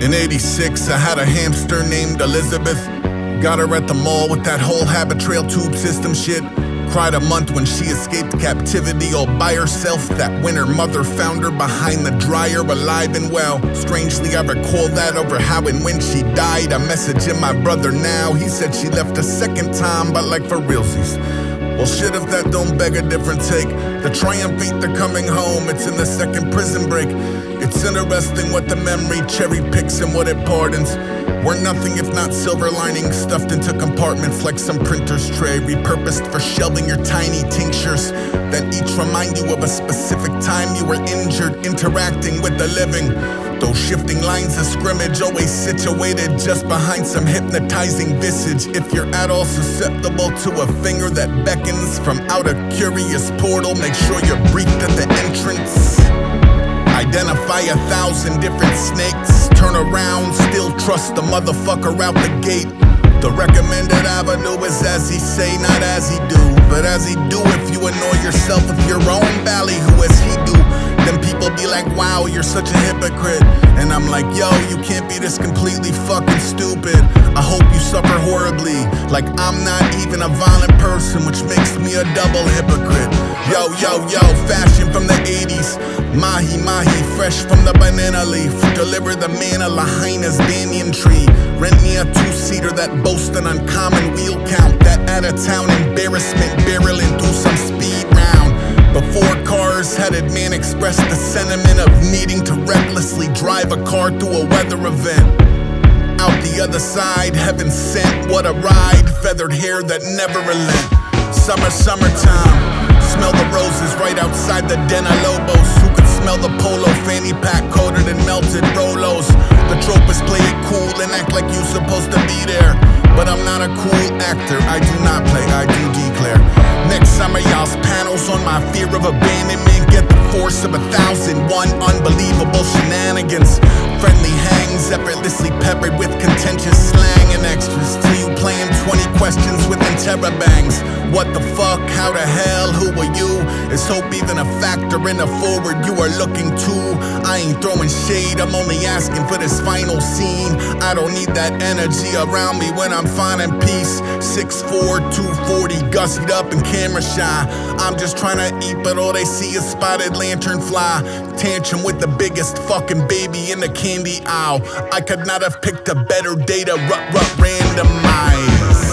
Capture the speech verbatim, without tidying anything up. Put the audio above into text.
In eighty-six, I had a hamster named Elizabeth. Got her at the mall with that whole habit trail tube system shit. Cried a month when she escaped captivity all by herself. That winter mother found her behind the dryer, alive and well. Strangely, I recall that over how and when she died. I'm messaging my brother now. He said she left a second time, but like for realsies. Well, shit, if that don't beg a different take. The triumphate, they're coming home. It's in the second prison break. It's interesting what the memory cherry picks and what it pardons. We're nothing if not silver linings stuffed into compartments like some printer's tray, repurposed for shelving your tiny tinctures that each remind you of a specific time you were injured interacting with the living. Those shifting lines of scrimmage always situated just behind some hypnotizing visage. If you're at all susceptible to a finger that beckons from out a curious portal, make sure you're briefed at the entrance. Identify a thousand different snakes. Turn around, still trust the motherfucker out the gate. The recommended avenue is as he say, not as he do. But as he do, if you annoy yourself with your own ballyhoo as he do, then people be like, wow, you're such a hypocrite. And I'm like, yo, you can't be this completely fucking stupid. I hope you suffer horribly, like I'm not even a violent person, which makes me a double hypocrite. Yo, yo, yo, fashion from the eighties. Mahi, mahi, fresh from the banana leaf. Deliver the man a Lahaina's banyan tree. Rent me a two-seater that boasts an uncommon wheel count. That out-of-town embarrassment barreling through some speed round. Before cars headed, man expressed the sentiment of needing to recklessly drive a car through a weather event. Out the other side, heaven sent, what a ride. Feathered hair that never relent. Summer, summertime. Smell the roses right outside the Den of Lobos. Who could smell the polo fanny pack coated in melted Rolos? The tropist play it cool and act like you supposed to be there. But I'm not a cool actor, I do not play, I do declare. Next summer, y'all's panels on my fear of abandonment. Get the force of a thousand one unbelievable shenanigans. Friendly hangs, effortlessly peppered with contentious slang and extras. Till you playing twenty questions with interrobangs. What the fuck, how the hell, who are you? Is hope even a factor in the forward you are looking to? I ain't throwing shade, I'm only asking for this final scene. I don't need that energy around me when I'm finding peace. six four, two forty, gussied up and camera shy. I'm just trying to eat, but all they see is spotted lantern fly. Tantrum with the biggest fucking baby in the candy aisle. I could not have picked a better day to rut rut randomize.